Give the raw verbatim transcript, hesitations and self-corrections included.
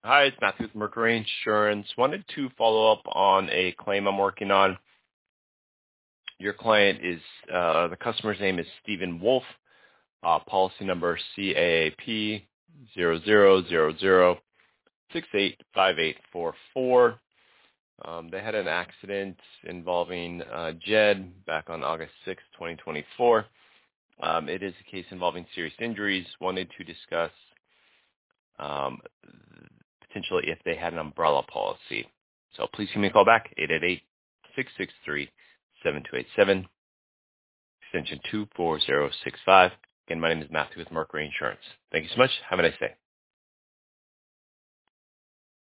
Hi, it's Matthew with Mercury Insurance. Wanted to follow up on a claim I'm working on. Your client is, uh, the customer's name is Stephen Wolf, uh, policy number C A A P zero zero zero zero six eight five eight four four. Um, they had an accident involving uh, Jed back on August sixth, twenty twenty-four. Um, it is a case involving serious injuries. Wanted to discuss um, potentially if they had an umbrella policy. So please give me a call back, eight eight eight, six six three, seven two eight seven, extension two four zero six five. Again, my name is Matthew with Mercury Insurance. Thank you so much. Have a nice day.